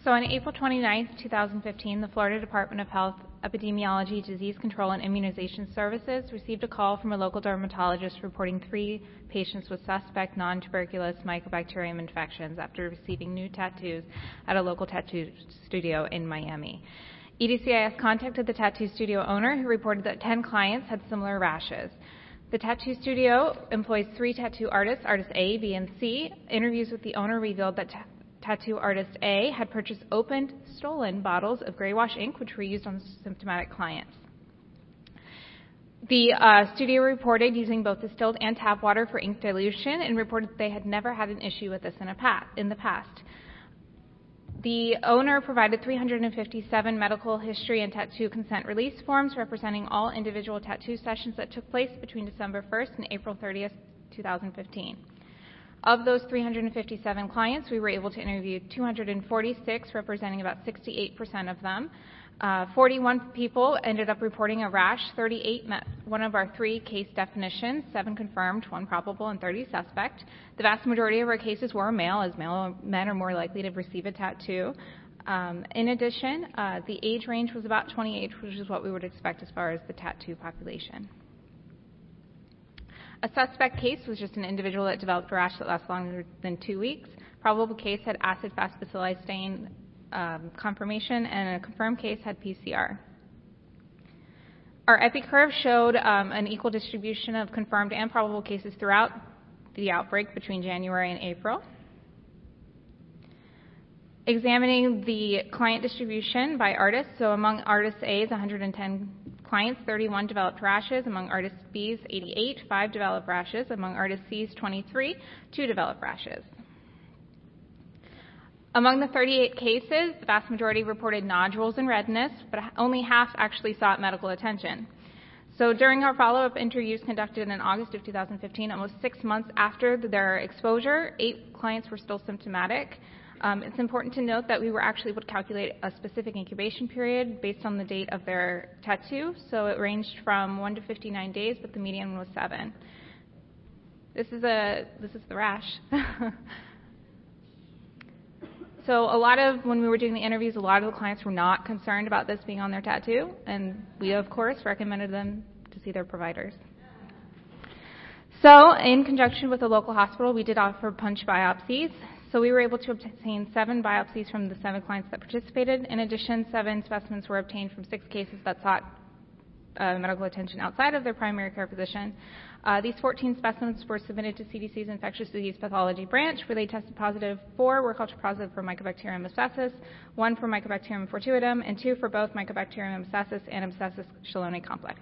So on April 29, 2015, the Florida Department of Health, Epidemiology, Disease Control, and Immunization Services received a call from a local dermatologist reporting 3 patients with suspect non-tuberculous mycobacterium infections after receiving new tattoos at a local tattoo studio in Miami. EDCIS contacted the tattoo studio owner, who reported that 10 clients had similar rashes. The tattoo studio employs 3 tattoo artists, artist A, B, and C. Interviews with the owner revealed that tattoo artist A had purchased opened, stolen bottles of gray wash ink, which were used on symptomatic clients. The studio reported using both distilled and tap water for ink dilution and reported that they had never had an issue with this in the past. The owner provided 357 medical history and tattoo consent release forms representing all individual tattoo sessions that took place between December 1st and April 30th, 2015. Of those 357 clients, we were able to interview 246, representing about 68% of them. 41 people ended up reporting a rash. 38 met one of our 3 case definitions, 7 confirmed, 1 probable, and 30 suspect. The vast majority of our cases were male, as male men are more likely to receive a tattoo. In addition, the age range was about 28, which is what we would expect as far as the tattoo population. A suspect case was just an individual that developed a rash that lasted longer than 2 weeks. Probable case had acid-fast bacilli stain confirmation, and a confirmed case had PCR. Our EpiCurve showed an equal distribution of confirmed and probable cases throughout the outbreak between January and April. Examining the client distribution by artist, so among artist A's 110 clients, 31 developed rashes. Among artist B's 88, 5 developed rashes. Among artist C's 23, 2 developed rashes. Among the 38 cases, the vast majority reported nodules and redness, but only half actually sought medical attention. So during our follow-up interviews conducted in August of 2015, almost 6 months after their exposure, 8 clients were still symptomatic. It's important to note that we were actually able to calculate a specific incubation period based on the date of their tattoo. So it ranged from 1 to 59 days, but the median was 7. This is the rash. So when we were doing the interviews, a lot of the clients were not concerned about this being on their tattoo, and we, of course, recommended them to see their providers. So in conjunction with the local hospital, we did offer punch biopsies. So we were able to obtain 7 biopsies from the 7 clients that participated. In addition, 7 specimens were obtained from 6 cases that sought medical attention outside of their primary care physician. These 14 specimens were submitted to CDC's infectious disease pathology branch, where they tested positive. 4 were culture positive for Mycobacterium abscessus, 1 for Mycobacterium fortuitum, and 2 for both Mycobacterium abscessus and Abscessus chelonae complex.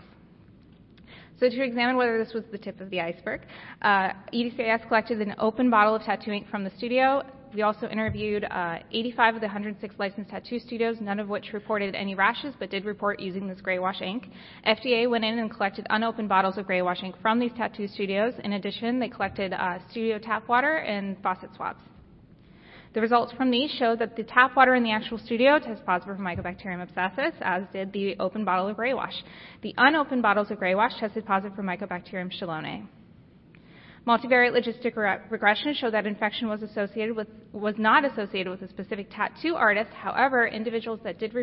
So to examine whether this was the tip of the iceberg, EDCIS collected an open bottle of tattoo ink from the studio. We also interviewed 85 of the 106 licensed tattoo studios, none of which reported any rashes, but did report using this gray wash ink. FDA went in and collected unopened bottles of gray wash ink from these tattoo studios. In addition, they collected studio tap water and faucet swabs. The results from these showed that the tap water in the actual studio tested positive for Mycobacterium abscessus, as did the open bottle of gray wash. The unopened bottles of gray wash tested positive for Mycobacterium chelonae. Multivariate logistic regression showed that infection was not associated with a specific tattoo artist. However, individuals that did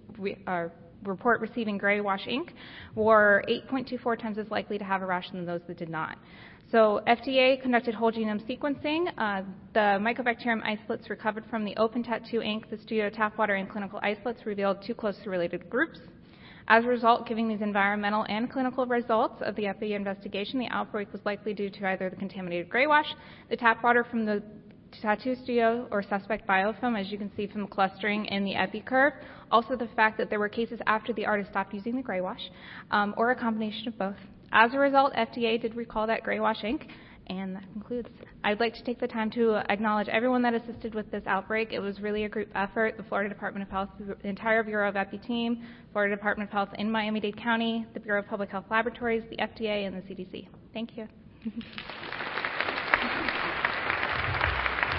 report receiving gray wash ink were 8.24 times as likely to have a rash than those that did not. So FDA conducted whole genome sequencing. The Mycobacterium isolates recovered from the open tattoo ink, the studio tap water, and clinical isolates revealed 2 closely related groups. As a result, given these environmental and clinical results of the Epi investigation, the outbreak was likely due to either the contaminated gray wash, the tap water from the tattoo studio, or suspect biofilm, as you can see from the clustering in the Epi curve. Also the fact that there were cases after the artist stopped using the gray wash, or a combination of both. As a result, FDA did recall that gray wash ink, and that concludes. I'd like to take the time to acknowledge everyone that assisted with this outbreak. It was really a group effort. The Florida Department of Health, the entire Bureau of Epi team, Florida Department of Health in Miami-Dade County, the Bureau of Public Health Laboratories, the FDA, and the CDC. Thank you.